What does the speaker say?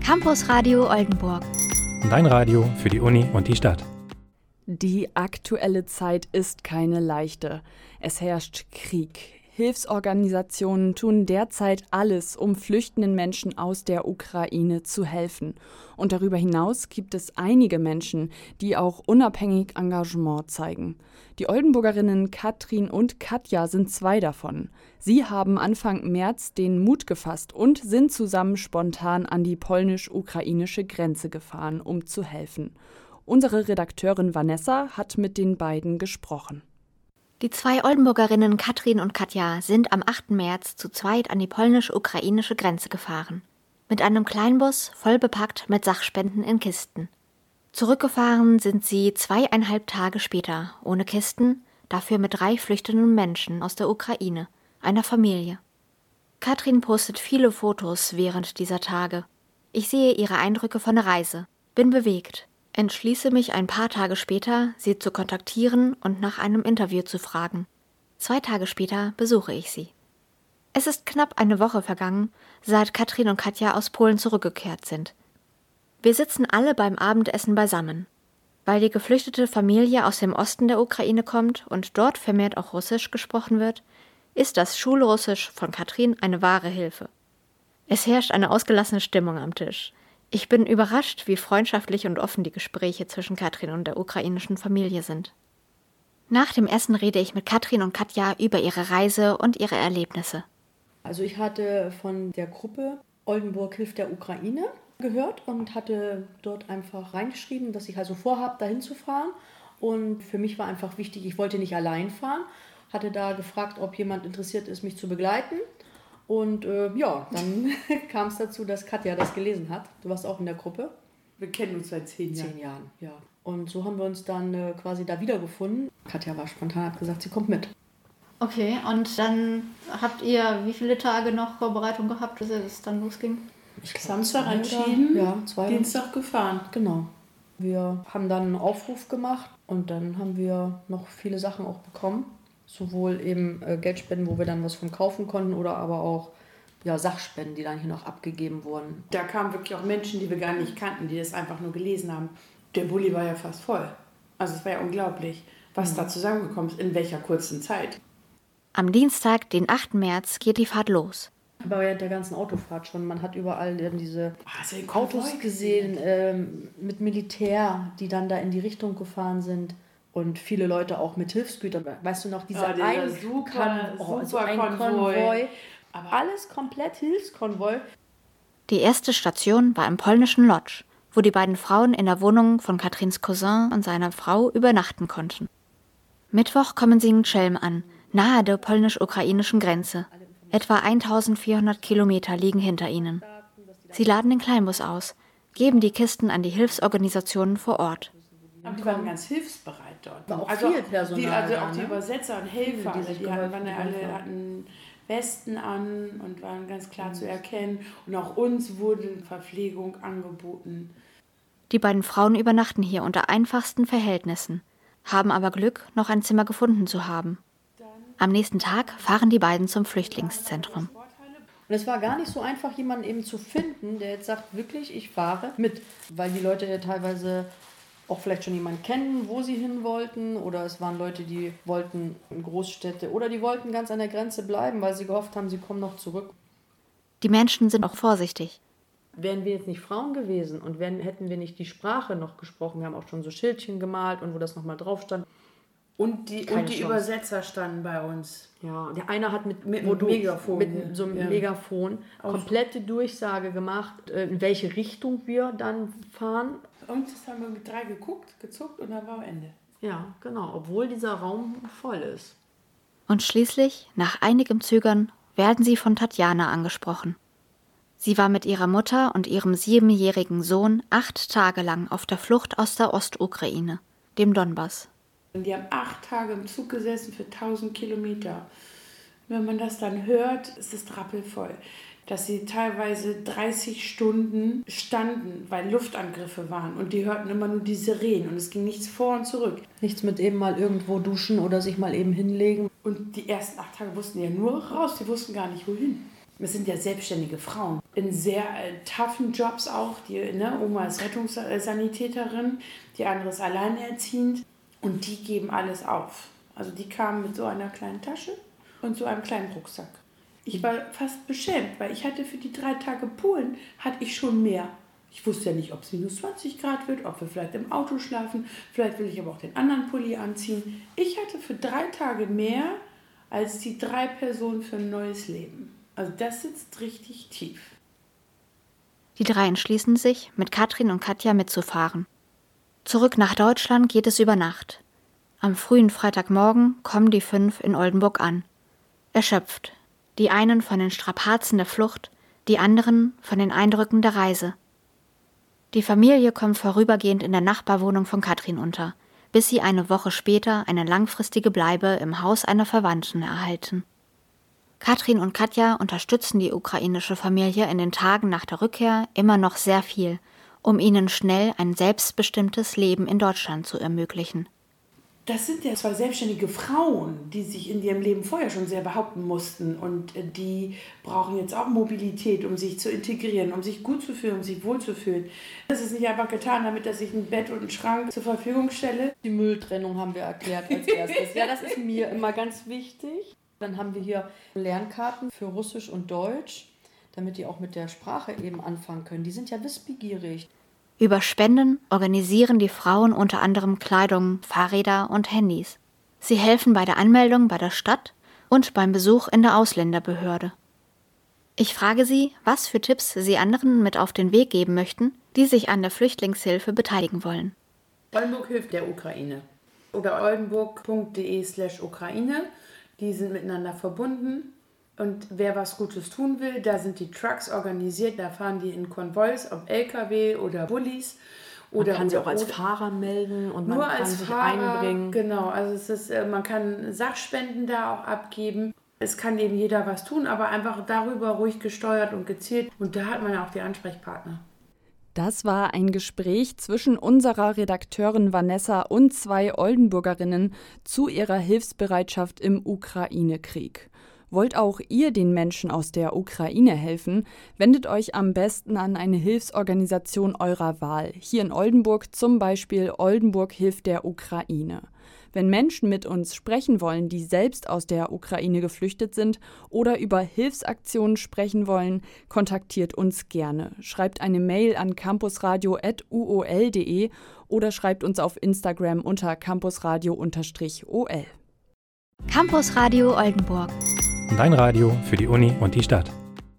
Campus Radio Oldenburg. Dein Radio für die Uni und die Stadt. Die aktuelle Zeit ist keine leichte. Es herrscht Krieg. Hilfsorganisationen tun derzeit alles, um flüchtenden Menschen aus der Ukraine zu helfen. Und darüber hinaus gibt es einige Menschen, die auch unabhängig Engagement zeigen. Die Oldenburgerinnen Katrin und Katja sind zwei davon. Sie haben Anfang März den Mut gefasst und sind zusammen spontan an die polnisch-ukrainische Grenze gefahren, um zu helfen. Unsere Redakteurin Vanessa hat mit den beiden gesprochen. Die zwei Oldenburgerinnen Katrin und Katja sind am 8. März zu zweit an die polnisch-ukrainische Grenze gefahren. Mit einem Kleinbus voll bepackt mit Sachspenden in Kisten. Zurückgefahren sind sie 2,5 Tage später, ohne Kisten, dafür mit 3 flüchtenden Menschen aus der Ukraine, einer Familie. Katrin postet viele Fotos während dieser Tage. Ich sehe ihre Eindrücke von der Reise, bin bewegt. Entschließe mich ein paar Tage später, sie zu kontaktieren und nach einem Interview zu fragen. 2 Tage später besuche ich sie. Es ist knapp eine Woche vergangen, seit Katrin und Katja aus Polen zurückgekehrt sind. Wir sitzen alle beim Abendessen beisammen. Weil die geflüchtete Familie aus dem Osten der Ukraine kommt und dort vermehrt auch Russisch gesprochen wird, ist das Schulrussisch von Katrin eine wahre Hilfe. Es herrscht eine ausgelassene Stimmung am Tisch. Ich bin überrascht, wie freundschaftlich und offen die Gespräche zwischen Katrin und der ukrainischen Familie sind. Nach dem Essen rede ich mit Katrin und Katja über ihre Reise und ihre Erlebnisse. Also ich hatte von der Gruppe Oldenburg hilft der Ukraine gehört und hatte dort einfach reingeschrieben, dass ich also vorhabe, dahin zu fahren. Und für mich war einfach wichtig, ich wollte nicht allein fahren. Hatte da gefragt, ob jemand interessiert ist, mich zu begleiten. Und dann kam es dazu, dass Katja das gelesen hat. Du warst auch in der Gruppe. Wir kennen uns seit 10 Jahren. 10 Jahren, ja. Und so haben wir uns dann quasi da wiedergefunden. Katja war spontan, hat gesagt, sie kommt mit. Okay, und dann habt ihr wie viele Tage noch Vorbereitung gehabt, bis es dann losging? Samstag entschieden, ja, 2 Dienstag gefahren. Genau. Wir haben dann einen Aufruf gemacht und dann haben wir noch viele Sachen auch bekommen. Sowohl eben Geldspenden, wo wir dann was von kaufen konnten, oder aber auch Sachspenden, die dann hier noch abgegeben wurden. Da kamen wirklich auch Menschen, die wir gar nicht kannten, die das einfach nur gelesen haben. Der Bulli war ja fast voll. Also es war ja unglaublich, was da zusammengekommen ist, in welcher kurzen Zeit. Am Dienstag, den 8. März, geht die Fahrt los. Aber während der ganzen Autofahrt schon, man hat überall diese Autos gesehen mit Militär, die dann da in die Richtung gefahren sind. Und viele Leute auch mit Hilfsgütern. Weißt du noch, dieser super Konvoi. Aber alles komplett Hilfskonvoi. Die erste Station war im polnischen Lodz, wo die beiden Frauen in der Wohnung von Katrins Cousin und seiner Frau übernachten konnten. Mittwoch kommen sie in Czelm an, nahe der polnisch-ukrainischen Grenze. Etwa 1400 Kilometer liegen hinter ihnen. Sie laden den Kleinbus aus, geben die Kisten an die Hilfsorganisationen vor Ort. Und die waren ganz hilfsbereit dort. War auch viel Personal auch die Übersetzer und Helfer, die hatten Westen an und waren ganz klar zu erkennen. Und auch uns wurde Verpflegung angeboten. Die beiden Frauen übernachten hier unter einfachsten Verhältnissen, haben aber Glück, noch ein Zimmer gefunden zu haben. Am nächsten Tag fahren die beiden zum Flüchtlingszentrum. Und es war gar nicht so einfach, jemanden eben zu finden, der jetzt sagt, wirklich, ich fahre mit. Weil die Leute ja teilweise auch vielleicht schon jemanden kennen, wo sie hin wollten. Oder es waren Leute, die wollten in Großstädte oder die wollten ganz an der Grenze bleiben, weil sie gehofft haben, sie kommen noch zurück. Die Menschen sind auch vorsichtig. Wären wir jetzt nicht Frauen gewesen und hätten wir nicht die Sprache noch gesprochen, wir haben auch schon so Schildchen gemalt und wo das nochmal drauf stand. Und die Übersetzer standen bei uns. Ja, der eine hat mit Megafon, mit so einem Megafon komplette Durchsage gemacht, in welche Richtung wir dann fahren. Und das haben wir mit 3 gezuckt und dann war am Ende. Ja, genau, obwohl dieser Raum voll ist. Und schließlich, nach einigem Zögern, werden sie von Tatjana angesprochen. Sie war mit ihrer Mutter und ihrem 7-jährigen Sohn 8 Tage lang auf der Flucht aus der Ostukraine, dem Donbass. Und die haben 8 Tage im Zug gesessen für 1000 Kilometer. Wenn man das dann hört, ist es rappelvoll. Dass sie teilweise 30 Stunden standen, weil Luftangriffe waren. Und die hörten immer nur die Sirenen und es ging nichts vor und zurück. Nichts mit eben mal irgendwo duschen oder sich mal eben hinlegen. Und die ersten 8 Tage wussten ja nur raus, die wussten gar nicht wohin. Es sind ja selbstständige Frauen. in sehr toughen Jobs auch. Oma ist Rettungssanitäterin, die andere ist alleinerziehend und die geben alles auf. Also die kamen mit so einer kleinen Tasche und so einem kleinen Rucksack. Ich war fast beschämt, weil ich hatte für die 3 Tage Polen, hatte ich schon mehr. Ich wusste ja nicht, ob es minus 20 Grad wird, ob wir vielleicht im Auto schlafen, vielleicht will ich aber auch den anderen Pulli anziehen. Ich hatte für 3 Tage mehr als die 3 Personen für ein neues Leben. Also das sitzt richtig tief. Die 3 entschließen sich, mit Katrin und Katja mitzufahren. Zurück nach Deutschland geht es über Nacht. Am frühen Freitagmorgen kommen die 5 in Oldenburg an. Erschöpft. Die einen von den Strapazen der Flucht, die anderen von den Eindrücken der Reise. Die Familie kommt vorübergehend in der Nachbarwohnung von Katrin unter, bis sie eine Woche später eine langfristige Bleibe im Haus einer Verwandten erhalten. Katrin und Katja unterstützen die ukrainische Familie in den Tagen nach der Rückkehr immer noch sehr viel, um ihnen schnell ein selbstbestimmtes Leben in Deutschland zu ermöglichen. Das sind ja 2 selbstständige Frauen, die sich in ihrem Leben vorher schon sehr behaupten mussten und die brauchen jetzt auch Mobilität, um sich zu integrieren, um sich gut zu fühlen, um sich wohl zu fühlen. Das ist nicht einfach getan, damit dass ich ein Bett und einen Schrank zur Verfügung stelle. Die Mülltrennung haben wir erklärt als erstes. Ja, das ist mir immer ganz wichtig. Dann haben wir hier Lernkarten für Russisch und Deutsch, damit die auch mit der Sprache eben anfangen können. Die sind ja wissbegierig. Über Spenden organisieren die Frauen unter anderem Kleidung, Fahrräder und Handys. Sie helfen bei der Anmeldung bei der Stadt und beim Besuch in der Ausländerbehörde. Ich frage sie, was für Tipps sie anderen mit auf den Weg geben möchten, die sich an der Flüchtlingshilfe beteiligen wollen. Oldenburg hilft der Ukraine. Oder oldenburg.de/Ukraine. Die sind miteinander verbunden. Und wer was Gutes tun will, da sind die Trucks organisiert, da fahren die in Konvois, ob LKW oder Bullis. Oder man kann sie auch als Fahrer melden und man kann sich einbringen. Genau, also man kann Sachspenden da auch abgeben. Es kann eben jeder was tun, aber einfach darüber ruhig gesteuert und gezielt. Und da hat man ja auch die Ansprechpartner. Das war ein Gespräch zwischen unserer Redakteurin Vanessa und 2 Oldenburgerinnen zu ihrer Hilfsbereitschaft im Ukraine-Krieg. Wollt auch ihr den Menschen aus der Ukraine helfen? Wendet euch am besten an eine Hilfsorganisation eurer Wahl. Hier in Oldenburg zum Beispiel Oldenburg hilft der Ukraine. Wenn Menschen mit uns sprechen wollen, die selbst aus der Ukraine geflüchtet sind oder über Hilfsaktionen sprechen wollen, kontaktiert uns gerne. Schreibt eine Mail an campusradio@uol.de oder schreibt uns auf Instagram unter campusradio_ol. Campus Radio Oldenburg. Dein Radio für die Uni und die Stadt.